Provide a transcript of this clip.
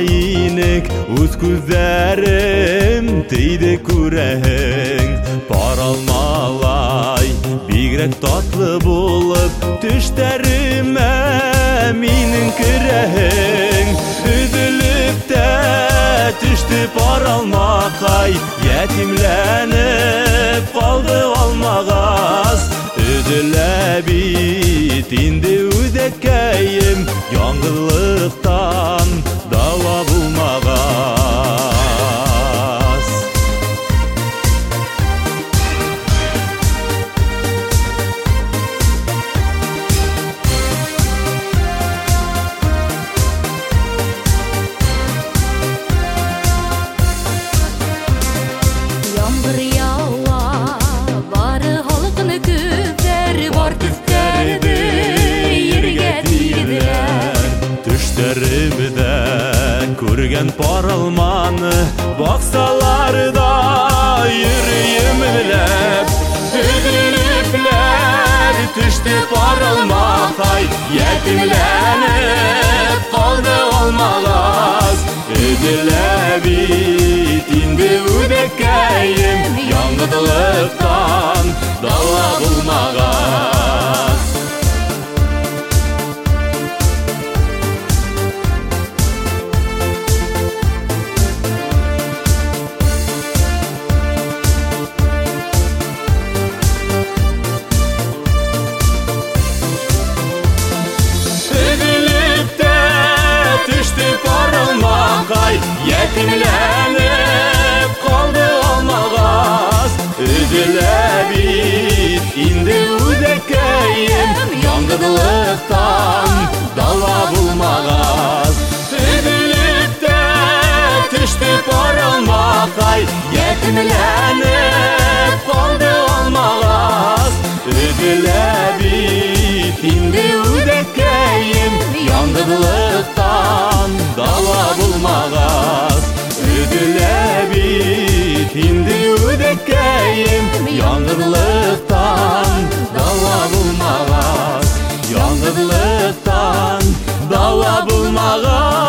minik Uz күзләрем тейді күрәһең Паралмалай бигрәк татлы булып Төштәремә минең керәһең Өҙөлөп тә төште паралмакай Ятимләнеп калды алмагас Өҙөлә бит инде үҙәкәйем Яңғыҙлыҡтан дауа булмагас Яңғыр яуа, бары халқыны күптәр бар төстәрде ергә тиделәр. Төштәремдә күргән паралманы баксалар да йөрөем беләп Өҙөлөпләр төште паралмакай Ятимләнеп калды алмагас Өҙөлә бит инде үҙәкәйем Яңғыҙлыҡтан дауа булмагас Ятимләнеп калды алмагас Өҙөлә бит инде үҙәкәйем Яңғыҙлыҡтан дауа булмагас Өҙөлөп тә төште паралмакай Ятимләнеп калды алмагас Өҙөлә бит инде үҙәкәйем Яңғыҙлыҡтан дауа булмагас Өҙөлә бит инде үҙәкәйем Яңғыҙлыҡтан дауа булмагас Яңғыҙлыҡтан дауа булмагас